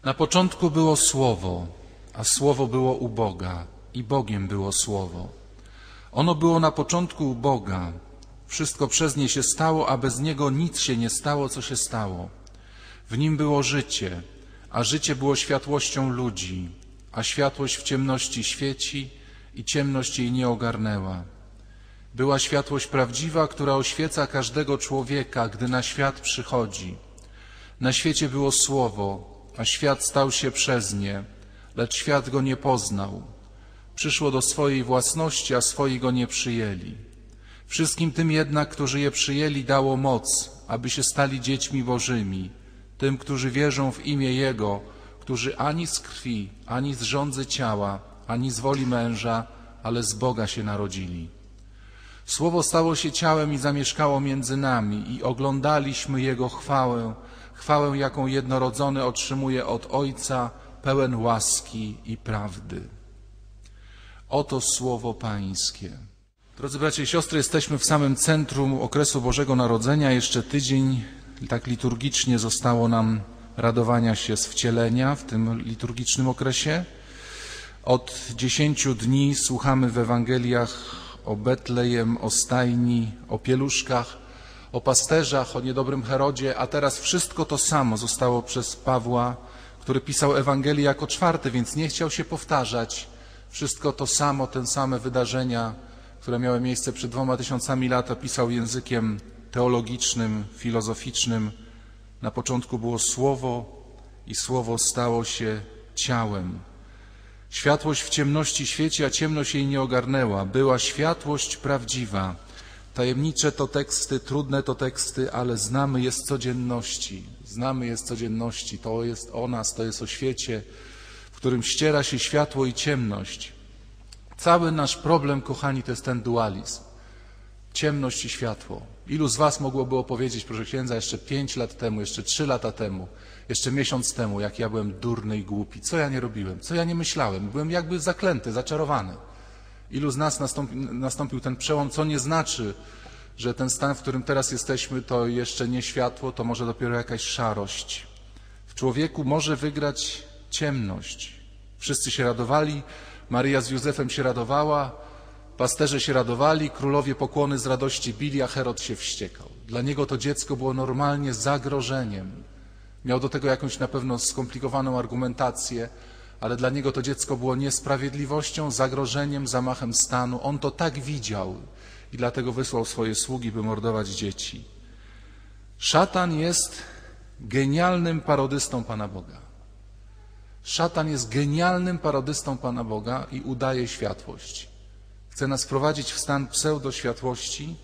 Na początku było Słowo, a Słowo było u Boga i Bogiem było Słowo. Ono było na początku u Boga. Wszystko przez nie się stało, a bez niego nic się nie stało, co się stało. W nim było życie, a życie było światłością ludzi, a światłość w ciemności świeci i ciemność jej nie ogarnęła. Była światłość prawdziwa, która oświeca każdego człowieka, gdy na świat przychodzi. Na świecie było Słowo, a świat stał się przez nie, lecz świat go nie poznał. Przyszło do swojej własności, a swoi go nie przyjęli. Wszystkim tym jednak, którzy je przyjęli, dało moc, aby się stali dziećmi Bożymi, tym, którzy wierzą w imię Jego, którzy ani z krwi, ani z żądzy ciała, ani z woli męża, ale z Boga się narodzili. Słowo stało się ciałem i zamieszkało między nami i oglądaliśmy Jego chwałę, chwałę, jaką jednorodzony otrzymuje od Ojca, pełen łaski i prawdy. Oto Słowo Pańskie. Drodzy bracia i siostry, jesteśmy w samym centrum okresu Bożego Narodzenia. Jeszcze tydzień tak liturgicznie zostało nam radowania się z wcielenia w tym liturgicznym okresie. Od 10 dni słuchamy w Ewangeliach o Betlejem, o stajni, o pieluszkach, o pasterzach, o niedobrym Herodzie, a teraz wszystko to samo zostało przez Pawła, który pisał Ewangelię jako 4, więc nie chciał się powtarzać. Wszystko to samo, te same wydarzenia, które miały miejsce przed 2000 lat, opisał językiem teologicznym, filozoficznym. Na początku było Słowo i Słowo stało się ciałem. Światłość w ciemności świeci, a ciemność jej nie ogarnęła. Była światłość prawdziwa. Tajemnicze to teksty, trudne to teksty, ale znamy je z codzienności. Znamy je z codzienności. To jest o nas, to jest o świecie, w którym ściera się światło i ciemność. Cały nasz problem, kochani, to jest ten dualizm. Ciemność i światło. Ilu z was mogłoby opowiedzieć, proszę księdza, jeszcze 5 lat temu, jeszcze 3 lata temu, jeszcze miesiąc temu, jak ja byłem durny i głupi, co ja nie robiłem, co ja nie myślałem, byłem jakby zaklęty, zaczarowany. Ilu z nas nastąpił ten przełom, co nie znaczy, że ten stan, w którym teraz jesteśmy, to jeszcze nie światło, to może dopiero jakaś szarość. W człowieku może wygrać ciemność. Wszyscy się radowali, Maryja z Józefem się radowała, pasterze się radowali, królowie pokłony z radości bili, a Herod się wściekał. Dla niego to dziecko było normalnie zagrożeniem. Miał do tego jakąś na pewno skomplikowaną argumentację, ale dla niego to dziecko było niesprawiedliwością, zagrożeniem, zamachem stanu. On to tak widział i dlatego wysłał swoje sługi, by mordować dzieci. Szatan jest genialnym parodystą Pana Boga. Szatan jest genialnym parodystą Pana Boga i udaje światłość. Chce nas wprowadzić w stan pseudoświatłości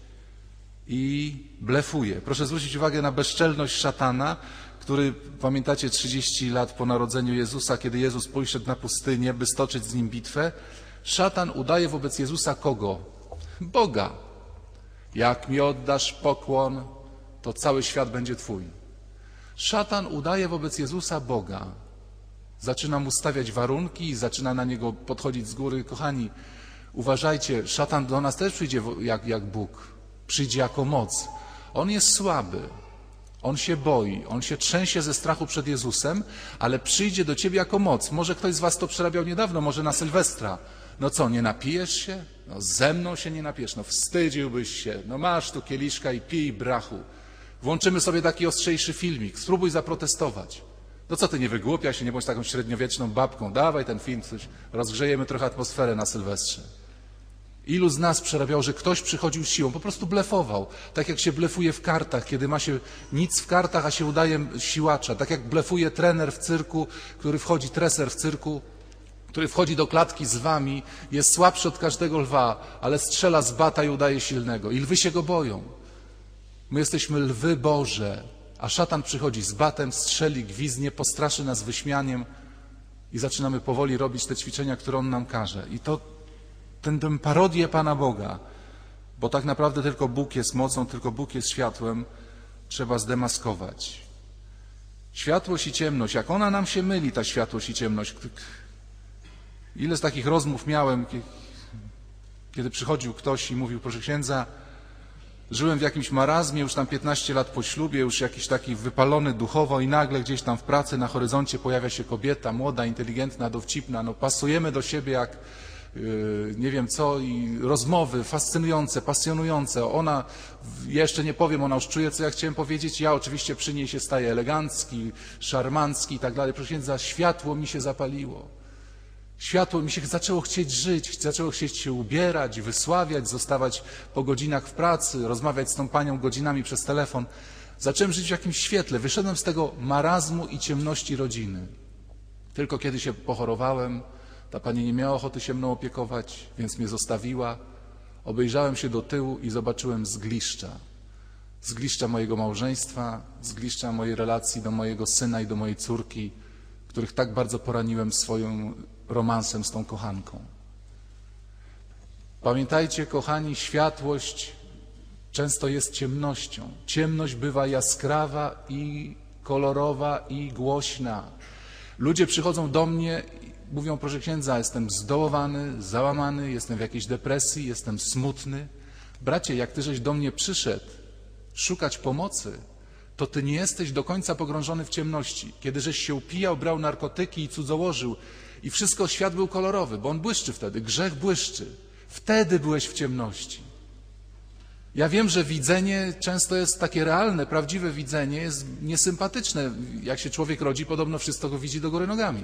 i blefuje. Proszę zwrócić uwagę na bezczelność szatana, który, pamiętacie, 30 lat po narodzeniu Jezusa, kiedy Jezus poszedł na pustynię, by stoczyć z nim bitwę, szatan udaje wobec Jezusa kogo? Boga. Jak mi oddasz pokłon, to cały świat będzie twój. Szatan udaje wobec Jezusa Boga. Zaczyna mu stawiać warunki, zaczyna na niego podchodzić z góry. Kochani, uważajcie, szatan do nas też przyjdzie jak Bóg. Przyjdzie jako moc. On jest słaby. On się boi, on się trzęsie ze strachu przed Jezusem, ale przyjdzie do ciebie jako moc. Może ktoś z was to przerabiał niedawno, może na Sylwestra. No co, nie napijesz się? No ze mną się nie napijesz, no wstydziłbyś się. No masz tu kieliszka i pij, brachu. Włączymy sobie taki ostrzejszy filmik, spróbuj zaprotestować. No co ty, nie wygłupiaj się, nie bądź taką średniowieczną babką. Dawaj ten film, coś, rozgrzejemy trochę atmosferę na Sylwestrze. Ilu z nas przerabiał, że ktoś przychodził z siłą, po prostu blefował. Tak jak się blefuje w kartach, kiedy ma się nic w kartach, a się udaje siłacza. Tak jak blefuje trener w cyrku, treser w cyrku, który wchodzi do klatki z lwami, jest słabszy od każdego lwa, ale strzela z bata i udaje silnego. I lwy się go boją. My jesteśmy lwy Boże, a szatan przychodzi z batem, strzeli, gwizdnie, postraszy nas wyśmianiem i zaczynamy powoli robić te ćwiczenia, które on nam każe. I to tę parodię Pana Boga, bo tak naprawdę tylko Bóg jest mocą, tylko Bóg jest światłem, trzeba zdemaskować. Światłość i ciemność, jak ona nam się myli, ta światłość i ciemność. Ile z takich rozmów miałem, kiedy przychodził ktoś i mówił, proszę księdza, Żyłem w jakimś marazmie, już tam 15 lat po ślubie, już jakiś taki wypalony duchowo i nagle gdzieś tam w pracy na horyzoncie pojawia się kobieta, młoda, inteligentna, dowcipna. No, pasujemy do siebie jak nie wiem co i rozmowy fascynujące, pasjonujące. Ona, jeszcze nie powiem, ona już czuje, co ja chciałem powiedzieć. Ja oczywiście przy niej się staję elegancki, szarmancki i tak dalej. Proszę księdza, światło mi się zapaliło. Światło mi się zaczęło chcieć żyć, zaczęło chcieć się ubierać, wysławiać, zostawać po godzinach w pracy, rozmawiać z tą panią godzinami przez telefon. Zacząłem żyć w jakimś świetle. Wyszedłem z tego marazmu i ciemności rodziny. Tylko kiedy się pochorowałem, ta pani nie miała ochoty się mną opiekować, więc mnie zostawiła. Obejrzałem się do tyłu i zobaczyłem zgliszcza. Zgliszcza mojego małżeństwa, zgliszcza mojej relacji do mojego syna i do mojej córki, których tak bardzo poraniłem swoim romansem z tą kochanką. Pamiętajcie, kochani, światłość często jest ciemnością. Ciemność bywa jaskrawa i kolorowa i głośna. Ludzie przychodzą do mnie i mówią, proszę księdza, jestem zdołowany, załamany, jestem w jakiejś depresji, jestem smutny. Bracie, jak ty żeś do mnie przyszedł szukać pomocy, to ty nie jesteś do końca pogrążony w ciemności. Kiedy żeś się upijał, brał narkotyki i cudzołożył i wszystko, świat był kolorowy, bo on błyszczy wtedy, grzech błyszczy. Wtedy byłeś w ciemności. Ja wiem, że widzenie często jest takie realne, prawdziwe widzenie jest niesympatyczne. Jak się człowiek rodzi, podobno wszystko go widzi do góry nogami.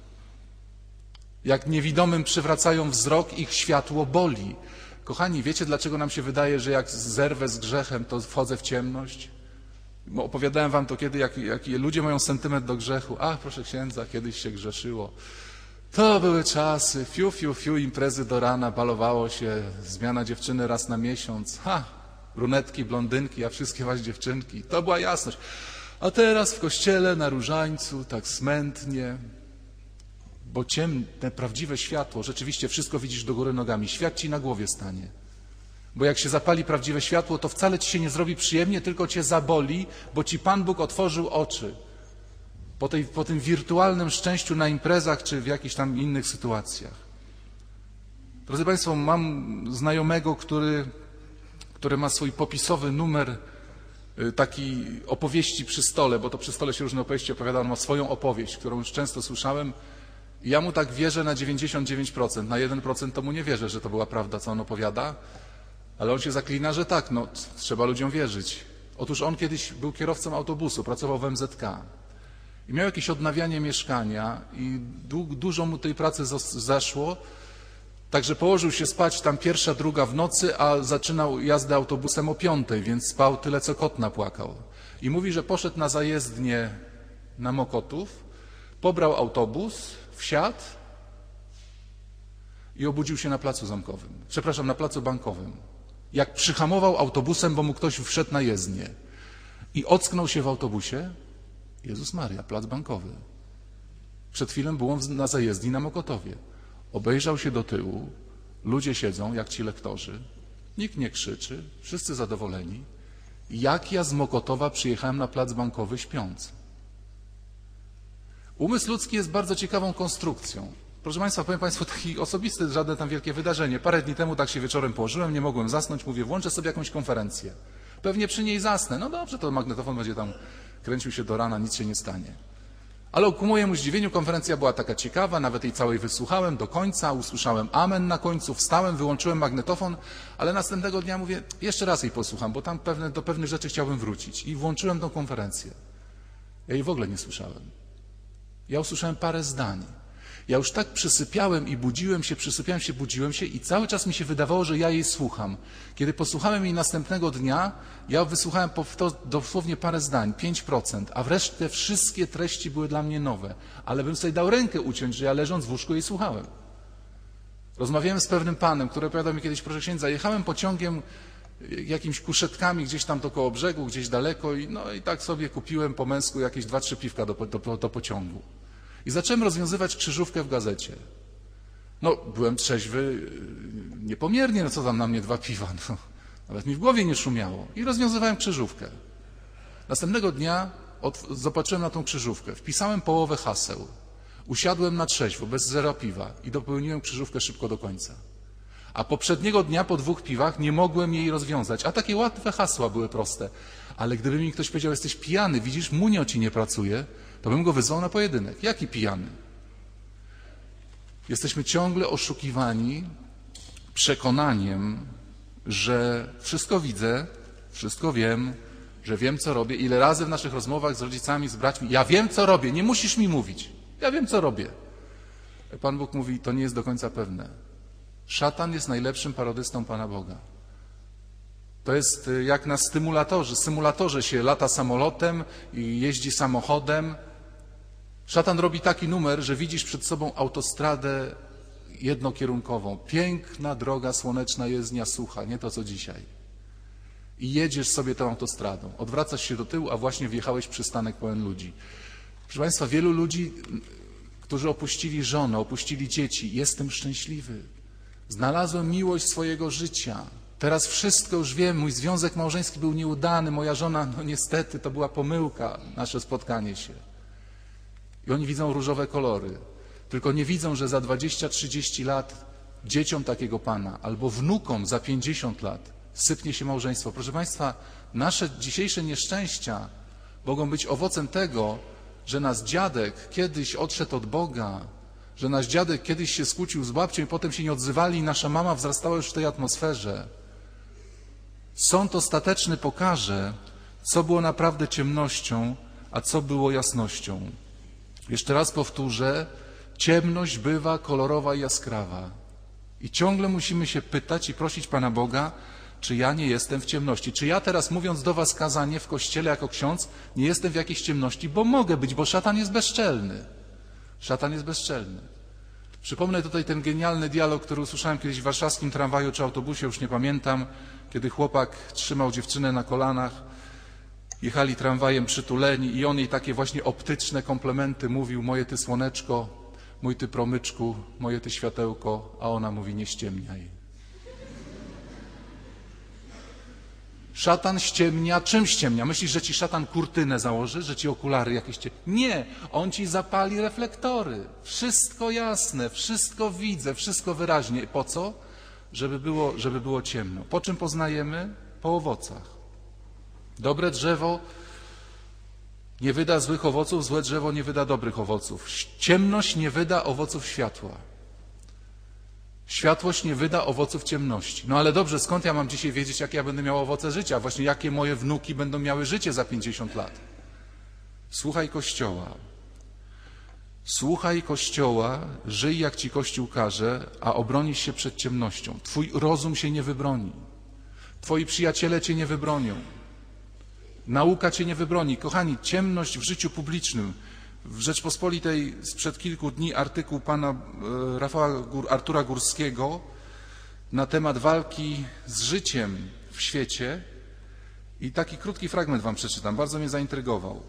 Jak niewidomym przywracają wzrok, ich światło boli. Kochani, wiecie, dlaczego nam się wydaje, że jak zerwę z grzechem, to wchodzę w ciemność? Bo opowiadałem wam to kiedy, jak ludzie mają sentyment do grzechu. Ach, proszę księdza, kiedyś się grzeszyło. To były czasy, fiu, fiu, fiu, imprezy do rana, balowało się, zmiana dziewczyny raz na miesiąc. Brunetki, blondynki, a wszystkie was dziewczynki. To była jasność. A teraz w kościele, na różańcu, tak smętnie, bo ciemne, prawdziwe światło, rzeczywiście wszystko widzisz do góry nogami. Świat ci na głowie stanie. Bo jak się zapali prawdziwe światło, to wcale ci się nie zrobi przyjemnie, tylko cię zaboli, bo ci Pan Bóg otworzył oczy. Po tym wirtualnym szczęściu na imprezach, czy w jakichś tam innych sytuacjach. Drodzy Państwo, mam znajomego, który ma swój popisowy numer taki opowieści przy stole, bo to przy stole się różne opowieści opowiada, on ma swoją opowieść, którą już często słyszałem. I ja mu tak wierzę na 99%, na 1% to mu nie wierzę, że to była prawda, co on opowiada, ale on się zaklina, że tak, no trzeba ludziom wierzyć. Otóż on kiedyś był kierowcą autobusu, pracował w MZK i miał jakieś odnawianie mieszkania i dużo mu tej pracy zaszło, także położył się spać tam 1., 2 w nocy, a zaczynał jazdę autobusem o 5, więc spał tyle, co kot napłakał. I mówi, że poszedł na zajezdnię na Mokotów, pobrał autobus, wsiadł i obudził się na placu zamkowym. Przepraszam, na placu bankowym. Jak przyhamował autobusem, bo mu ktoś wszedł na jezdnię i ocknął się w autobusie, Jezus Maria, plac bankowy. Przed chwilą był on na zajezdni na Mokotowie. Obejrzał się do tyłu, ludzie siedzą, jak ci lektorzy, nikt nie krzyczy, wszyscy zadowoleni. Jak ja z Mokotowa przyjechałem na plac bankowy śpiąc? Umysł ludzki jest bardzo ciekawą konstrukcją. Proszę Państwa, powiem Państwu taki osobisty, żadne tam wielkie wydarzenie. Parę dni temu tak się wieczorem położyłem, nie mogłem zasnąć, mówię, włączę sobie jakąś konferencję. Pewnie przy niej zasnę. No dobrze, to magnetofon będzie tam kręcił się do rana, nic się nie stanie. Ale ku mojemu zdziwieniu konferencja była taka ciekawa, nawet jej całej wysłuchałem do końca, usłyszałem amen na końcu, wstałem, wyłączyłem magnetofon, ale następnego dnia mówię, jeszcze raz jej posłucham, bo tam do pewnych rzeczy chciałbym wrócić. I włączyłem tą konferencję. Ja jej w ogóle nie słyszałem. Ja usłyszałem parę zdań. Ja już tak przysypiałem i budziłem się, przysypiałem się, budziłem się i cały czas mi się wydawało, że ja jej słucham. Kiedy posłuchałem jej następnego dnia, ja wysłuchałem dosłownie parę zdań, 5%, a wreszcie wszystkie treści były dla mnie nowe. Ale bym sobie dał rękę uciąć, że ja leżąc w łóżku jej słuchałem. Rozmawiałem z pewnym panem, który opowiadał mi kiedyś, proszę księdza, jechałem pociągiem jakimiś kuszetkami gdzieś tam koło brzegu, gdzieś daleko i tak sobie kupiłem po męsku jakieś 2-3 piwka do pociągu. I zacząłem rozwiązywać krzyżówkę w gazecie. No, byłem trzeźwy niepomiernie, no co tam na mnie 2 piwa, no, nawet mi w głowie nie szumiało. I rozwiązywałem krzyżówkę. Następnego dnia zobaczyłem na tą krzyżówkę, wpisałem połowę haseł, usiadłem na trzeźwo, bez 0 piwa i dopełniłem krzyżówkę szybko do końca. A poprzedniego dnia po 2 piwach nie mogłem jej rozwiązać. A takie łatwe hasła były proste. Ale gdyby mi ktoś powiedział, jesteś pijany, widzisz, munio ci nie pracuje, to bym go wyzwał na pojedynek. Jaki pijany? Jesteśmy ciągle oszukiwani przekonaniem, że wszystko widzę, wszystko wiem, że wiem, co robię. Ile razy w naszych rozmowach z rodzicami, z braćmi, ja wiem, co robię, nie musisz mi mówić. Ja wiem, co robię. Pan Bóg mówi, to nie jest do końca pewne. Szatan jest najlepszym parodystą Pana Boga. To jest jak na symulatorze się lata samolotem i jeździ samochodem. Szatan robi taki numer, że widzisz przed sobą autostradę jednokierunkową. Piękna droga słoneczna, jezdnia sucha, nie to co dzisiaj. I jedziesz sobie tą autostradą. Odwracasz się do tyłu, a właśnie wjechałeś w przystanek pełen ludzi. Proszę Państwa, wielu ludzi, którzy opuścili żonę, opuścili dzieci, jestem szczęśliwy. Znalazłem miłość swojego życia. Teraz wszystko już wiem, mój związek małżeński był nieudany, moja żona, no niestety, to była pomyłka, nasze spotkanie się. I oni widzą różowe kolory, tylko nie widzą, że za 20-30 lat dzieciom takiego Pana albo wnukom za 50 lat sypnie się małżeństwo. Proszę Państwa, nasze dzisiejsze nieszczęścia mogą być owocem tego, że nasz dziadek kiedyś odszedł od Boga, że nasz dziadek kiedyś się skłócił z babcią i potem się nie odzywali i nasza mama wzrastała już w tej atmosferze. Sąd ostateczny pokaże, co było naprawdę ciemnością, a co było jasnością. Jeszcze raz powtórzę, ciemność bywa kolorowa i jaskrawa. I ciągle musimy się pytać i prosić Pana Boga, czy ja nie jestem w ciemności. Czy ja teraz, mówiąc do was kazanie w kościele jako ksiądz, nie jestem w jakiejś ciemności, bo mogę być, bo szatan jest bezczelny. Szatan jest bezczelny. Przypomnę tutaj ten genialny dialog, który usłyszałem kiedyś w warszawskim tramwaju czy autobusie, już nie pamiętam, kiedy chłopak trzymał dziewczynę na kolanach, jechali tramwajem przytuleni i on jej takie właśnie optyczne komplementy mówił, moje ty słoneczko, mój ty promyczku, moje ty światełko, a ona mówi, nie ściemniaj. Szatan ściemnia. Czym ściemnia? Myślisz, że ci szatan kurtynę założy, że ci okulary jakieś Nie, on ci zapali reflektory. Wszystko jasne, wszystko widzę, wszystko wyraźnie. Po co? Żeby było ciemno. Po czym poznajemy? Po owocach. Dobre drzewo nie wyda złych owoców, złe drzewo nie wyda dobrych owoców. Ciemność nie wyda owoców światła. Światłość nie wyda owoców ciemności. No ale dobrze, skąd ja mam dzisiaj wiedzieć, jakie ja będę miał owoce życia? Właśnie jakie moje wnuki będą miały życie za 50 lat? Słuchaj Kościoła. Słuchaj Kościoła, żyj jak ci Kościół każe, a obronisz się przed ciemnością. Twój rozum się nie wybroni. Twoi przyjaciele cię nie wybronią. Nauka cię nie wybroni. Kochani, ciemność w życiu publicznym. W Rzeczpospolitej sprzed kilku dni artykuł pana Artura Górskiego na temat walki z życiem w świecie i taki krótki fragment wam przeczytam, bardzo mnie zaintrygował.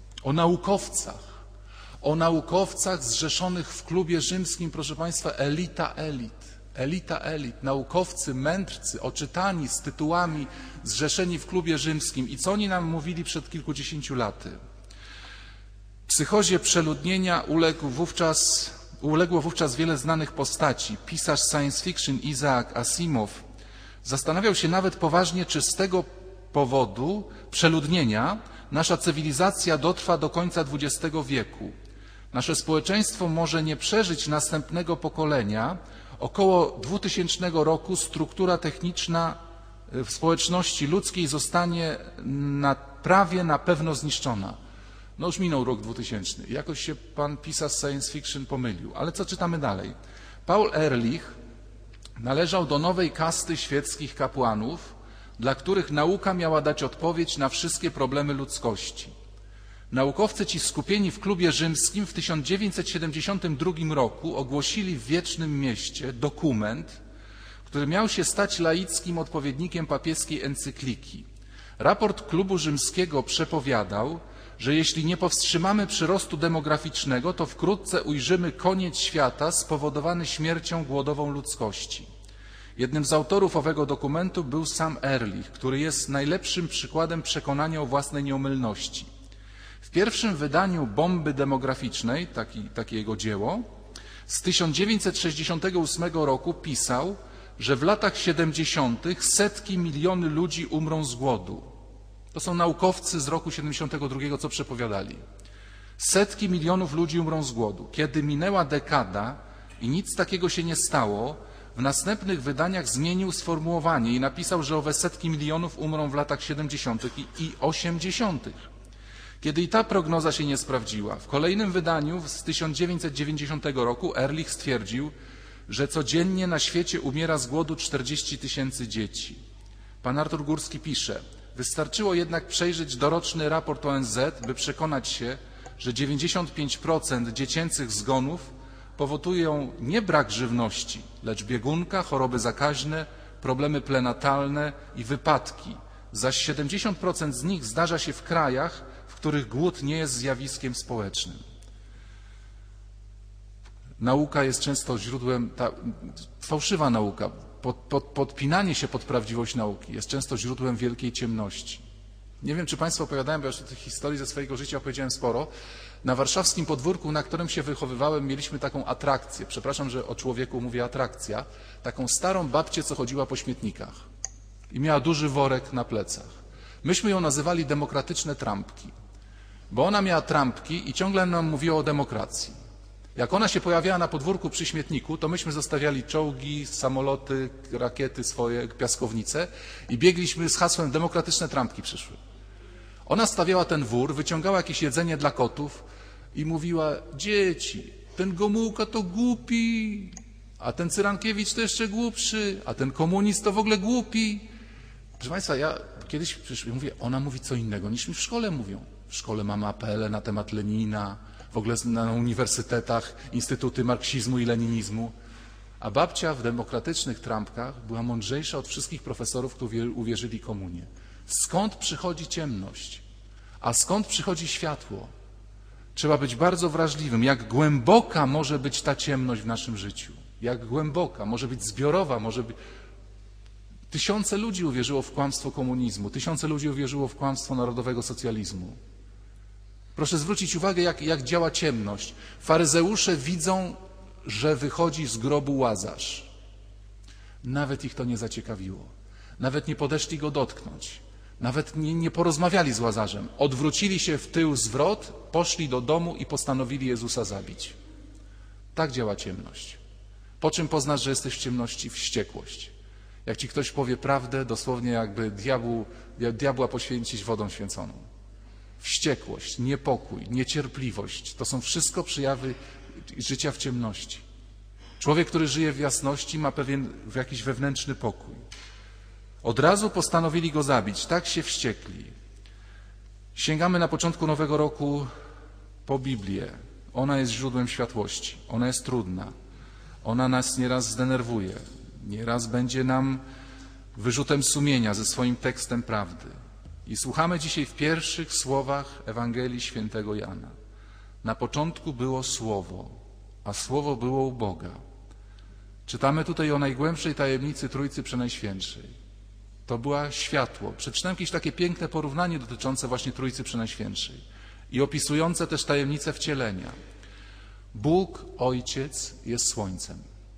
O naukowcach zrzeszonych w klubie rzymskim, proszę Państwa, elita elit, naukowcy, mędrcy, oczytani z tytułami, zrzeszeni w klubie rzymskim. I co oni nam mówili przed kilkudziesięciu laty? Psychozie przeludnienia uległo wówczas wiele znanych postaci. Pisarz science fiction Isaac Asimov zastanawiał się nawet poważnie, czy z tego powodu przeludnienia nasza cywilizacja dotrwa do końca XX wieku. Nasze społeczeństwo może nie przeżyć następnego pokolenia. Około 2000 roku struktura techniczna w społeczności ludzkiej zostanie prawie na pewno zniszczona. No już minął rok 2000. Jakoś się pan pisarz science fiction pomylił. Ale co czytamy dalej? Paul Ehrlich należał do nowej kasty świeckich kapłanów, dla których nauka miała dać odpowiedź na wszystkie problemy ludzkości. Naukowcy ci skupieni w klubie rzymskim w 1972 roku ogłosili w Wiecznym Mieście dokument, który miał się stać laickim odpowiednikiem papieskiej encykliki. Raport klubu rzymskiego przepowiadał, że jeśli nie powstrzymamy przyrostu demograficznego, to wkrótce ujrzymy koniec świata spowodowany śmiercią głodową ludzkości. Jednym z autorów owego dokumentu był sam Ehrlich, który jest najlepszym przykładem przekonania o własnej nieomylności. W pierwszym wydaniu Bomby demograficznej, takie jego dzieło, z 1968 roku pisał, że w latach 70. setki miliony ludzi umrą z głodu. To są naukowcy z roku 72, co przepowiadali. Setki milionów ludzi umrą z głodu. Kiedy minęła dekada i nic takiego się nie stało, w następnych wydaniach zmienił sformułowanie i napisał, że owe setki milionów umrą w latach 70. i 80. Kiedy i ta prognoza się nie sprawdziła, w kolejnym wydaniu z 1990 roku Ehrlich stwierdził, że codziennie na świecie umiera z głodu 40 000 dzieci. Pan Artur Górski pisze, wystarczyło jednak przejrzeć doroczny raport ONZ, by przekonać się, że 95% dziecięcych zgonów powodują nie brak żywności, lecz biegunka, choroby zakaźne, problemy prenatalne i wypadki. Zaś 70% z nich zdarza się w krajach, w których głód nie jest zjawiskiem społecznym. Nauka jest często źródłem, fałszywa nauka, podpinanie się pod prawdziwość nauki jest często źródłem wielkiej ciemności. Nie wiem, czy Państwo opowiadałem, bo już tych historii ze swojego życia opowiedziałem sporo. Na warszawskim podwórku, na którym się wychowywałem, mieliśmy taką atrakcję. Przepraszam, że o człowieku mówię atrakcja. Taką starą babcię, co chodziła po śmietnikach i miała duży worek na plecach. Myśmy ją nazywali demokratyczne trampki, bo ona miała trampki i ciągle nam mówiła o demokracji. Jak ona się pojawiała na podwórku przy śmietniku, to myśmy zostawiali czołgi, samoloty, rakiety swoje, piaskownice i biegliśmy z hasłem demokratyczne trampki przyszły. Ona stawiała ten wór, wyciągała jakieś jedzenie dla kotów i mówiła, dzieci, ten Gomułka to głupi, a ten Cyrankiewicz to jeszcze głupszy, a ten komunist to w ogóle głupi. Proszę Państwa, ja kiedyś mówię, ona mówi co innego niż mi w szkole mówią. W szkole mamy apele na temat Lenina, w ogóle na uniwersytetach instytuty marksizmu i leninizmu. A babcia w demokratycznych trampkach była mądrzejsza od wszystkich profesorów, którzy uwierzyli komunie. Skąd przychodzi ciemność? A skąd przychodzi światło? Trzeba być bardzo wrażliwym. Jak głęboka może być ta ciemność w naszym życiu? Jak głęboka? Może być zbiorowa, może być... Tysiące ludzi uwierzyło w kłamstwo komunizmu, tysiące ludzi uwierzyło w kłamstwo narodowego socjalizmu. Proszę zwrócić uwagę, jak działa ciemność. Faryzeusze widzą, że wychodzi z grobu Łazarz. Nawet ich to nie zaciekawiło. Nawet nie podeszli go dotknąć. Nawet nie porozmawiali z Łazarzem. Odwrócili się w tył zwrot, poszli do domu i postanowili Jezusa zabić. Tak działa ciemność. Po czym poznasz, że jesteś w ciemności? Wściekłość. Jak ci ktoś powie prawdę, dosłownie jakby diabła poświęcić wodą święconą. Wściekłość, niepokój, niecierpliwość to są wszystko przejawy życia w ciemności. Człowiek, który żyje w jasności, ma pewien jakiś wewnętrzny pokój. Od razu postanowili go zabić, tak się wściekli. Sięgamy na początku nowego roku po Biblię. Ona jest źródłem światłości, ona jest trudna. Ona nas nieraz zdenerwuje, nieraz będzie nam wyrzutem sumienia ze swoim tekstem prawdy. I słuchamy dzisiaj w pierwszych słowach Ewangelii Świętego Jana. Na początku było Słowo, a Słowo było u Boga. Czytamy tutaj o najgłębszej tajemnicy Trójcy Przenajświętszej. To była światło. Przeczytałem jakieś takie piękne porównanie dotyczące właśnie Trójcy Przenajświętszej i opisujące też tajemnicę wcielenia. Bóg, Ojciec jest słońcem.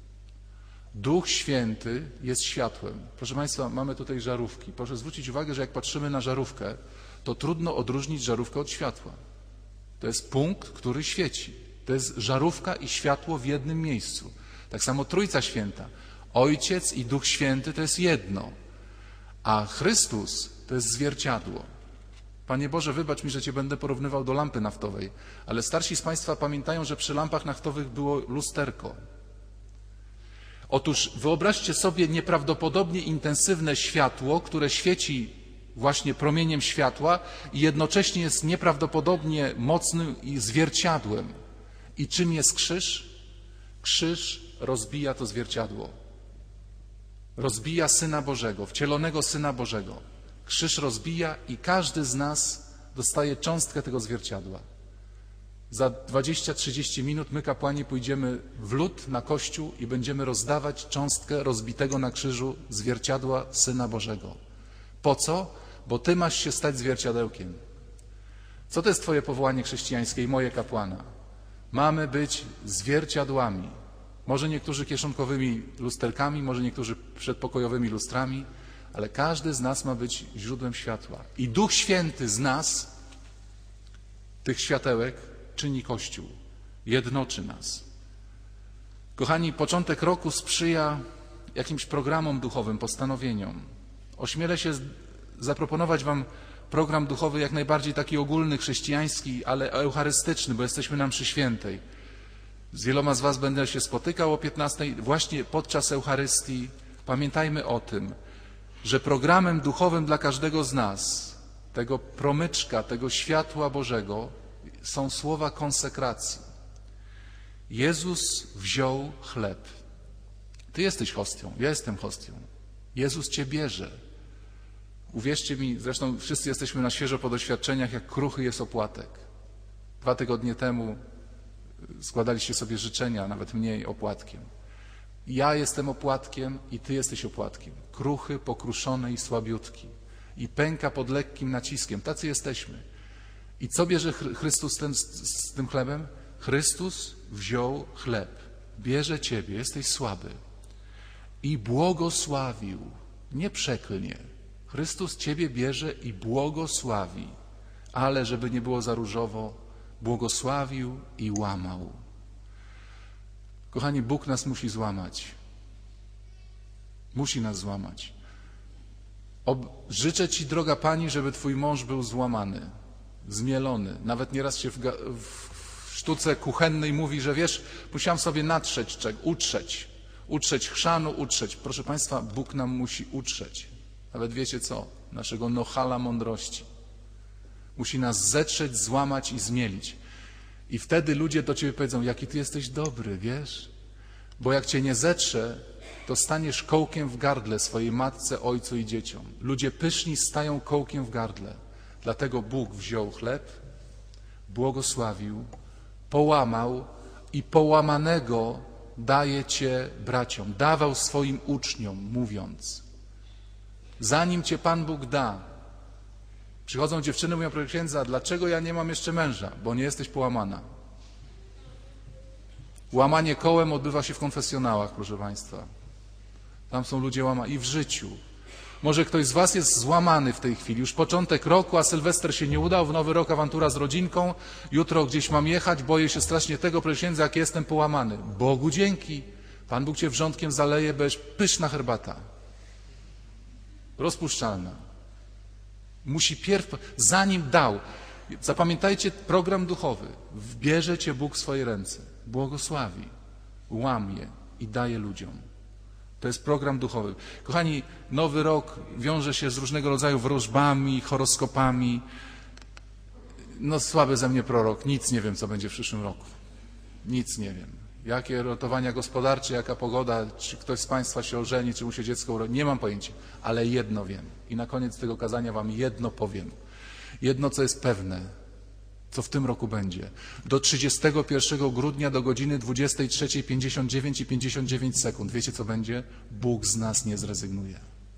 Duch Święty jest światłem. Proszę Państwa, mamy tutaj żarówki. Proszę zwrócić uwagę, że jak patrzymy na żarówkę, to trudno odróżnić żarówkę od światła. To jest punkt, który świeci. To jest żarówka i światło w jednym miejscu. Tak samo Trójca Święta. Ojciec i Duch Święty to jest jedno, a Chrystus to jest zwierciadło. Panie Boże, wybacz mi, że Cię będę porównywał do lampy naftowej, ale starsi z Państwa pamiętają, że przy lampach naftowych było lusterko. Otóż wyobraźcie sobie nieprawdopodobnie intensywne światło, które świeci właśnie promieniem światła i jednocześnie jest nieprawdopodobnie mocnym i zwierciadłem. I czym jest krzyż? Krzyż rozbija to zwierciadło. Rozbija Syna Bożego, wcielonego Syna Bożego. Krzyż rozbija i każdy z nas dostaje cząstkę tego zwierciadła. Za 20-30 minut my, kapłani, pójdziemy w lud na Kościół i będziemy rozdawać cząstkę rozbitego na krzyżu zwierciadła Syna Bożego. Po co? Bo Ty masz się stać zwierciadełkiem. Co to jest Twoje powołanie chrześcijańskie i moje, kapłana? Mamy być zwierciadłami. Może niektórzy kieszonkowymi lusterkami, może niektórzy przedpokojowymi lustrami, ale każdy z nas ma być źródłem światła. I Duch Święty z nas, tych światełek, czyni Kościół, jednoczy nas. Kochani, początek roku sprzyja jakimś programom duchowym, postanowieniom. Ośmielę się zaproponować wam program duchowy jak najbardziej taki ogólny, chrześcijański, ale eucharystyczny, bo jesteśmy na mszy świętej. Z wieloma z was będę się spotykał o 15:00 właśnie podczas Eucharystii. Pamiętajmy o tym, że programem duchowym dla każdego z nas, tego promyczka, tego światła Bożego, są słowa konsekracji. Jezus wziął chleb. Ty jesteś hostią, ja jestem hostią. Jezus cię bierze. Uwierzcie mi, zresztą wszyscy jesteśmy na świeżo po doświadczeniach, jak kruchy jest opłatek. 2 tygodnie temu składaliście sobie życzenia, nawet mniej, opłatkiem. Ja jestem opłatkiem i ty jesteś opłatkiem. Kruchy, pokruszony i słabiutki. I pęka pod lekkim naciskiem. Tacy jesteśmy. I co bierze Chrystus z tym chlebem? Chrystus wziął chleb. Bierze ciebie, jesteś słaby. I błogosławił. Nie przeklnie. Chrystus ciebie bierze i błogosławi. Ale żeby nie było za różowo, błogosławił i łamał. Kochani, Bóg nas musi złamać. Musi nas złamać. Życzę ci, droga Pani, żeby twój mąż był złamany, zmielony. Nawet nieraz się w sztuce kuchennej mówi, że wiesz, musiałem sobie natrzeć, utrzeć chrzanu, utrzeć. Proszę Państwa, Bóg nam musi utrzeć. Nawet wiecie co? Naszego nochala mądrości. Musi nas zetrzeć, złamać i zmielić. I wtedy ludzie do ciebie powiedzą, jaki ty jesteś dobry, wiesz? Bo jak cię nie zetrze, to staniesz kołkiem w gardle swojej matce, ojcu i dzieciom. Ludzie pyszni stają kołkiem w gardle. Dlatego Bóg wziął chleb, błogosławił, połamał i połamanego daje cię braciom. Dawał swoim uczniom, mówiąc, zanim cię Pan Bóg da, przychodzą dziewczyny, mówią, proszę księdza, dlaczego ja nie mam jeszcze męża? Bo nie jesteś połamana. Łamanie kołem odbywa się w konfesjonałach, proszę Państwa. Tam są ludzie łamani i w życiu. Może ktoś z was jest złamany w tej chwili. Już początek roku, a Sylwester się nie udał, w Nowy Rok awantura z rodzinką. Jutro gdzieś mam jechać, boję się strasznie tego, proszę księdza, jak jestem połamany. Bogu dzięki. Pan Bóg cię wrzątkiem zaleje, będziesz pyszna herbata. Rozpuszczalna. Musi zanim dał. Zapamiętajcie program duchowy. Wbierze cię Bóg w swoje ręce. Błogosławi, łamie i daje ludziom. To jest program duchowy. Kochani, Nowy Rok wiąże się z różnego rodzaju wróżbami, horoskopami. No słaby ze mnie prorok. Nic nie wiem, co będzie w przyszłym roku. Nic nie wiem. Jakie rotowania gospodarcze, jaka pogoda, czy ktoś z Państwa się ożeni, czy mu się dziecko urodzi. Nie mam pojęcia, ale jedno wiem. I na koniec tego kazania wam jedno powiem. Jedno, co jest pewne, co w tym roku będzie. Do 31 grudnia do godziny 23:59 i 59 sekund. Wiecie, co będzie? Bóg z nas nie zrezygnuje.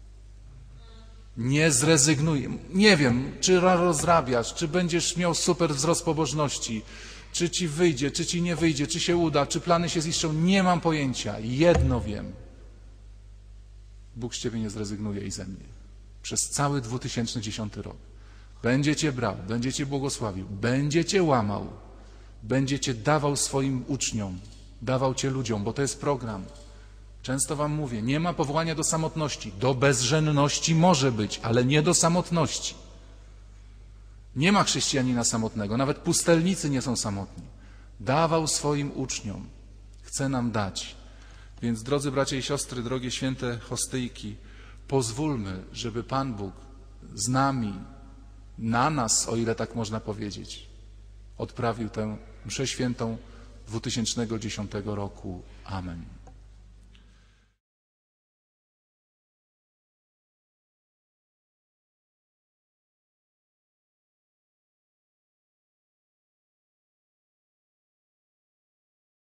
Nie zrezygnuje. Nie wiem, czy rozrabiasz, czy będziesz miał super wzrost pobożności, czy ci wyjdzie, czy ci nie wyjdzie, czy się uda, czy plany się ziszczą. Nie mam pojęcia. Jedno wiem. Bóg z ciebie nie zrezygnuje i ze mnie. Przez cały 2010 rok. Będzie cię brał, będzie cię błogosławił, będzie cię łamał, będzie cię dawał swoim uczniom, dawał cię ludziom, bo to jest program. Często wam mówię, nie ma powołania do samotności. Do bezżenności może być, ale nie do samotności. Nie ma chrześcijanina samotnego, nawet pustelnicy nie są samotni. Dawał swoim uczniom, chce nam dać. Więc drodzy bracia i siostry, drogie święte hostyjki, pozwólmy, żeby Pan Bóg z nami, na nas, o ile tak można powiedzieć, odprawił tę mszę świętą 2010 roku. Amen.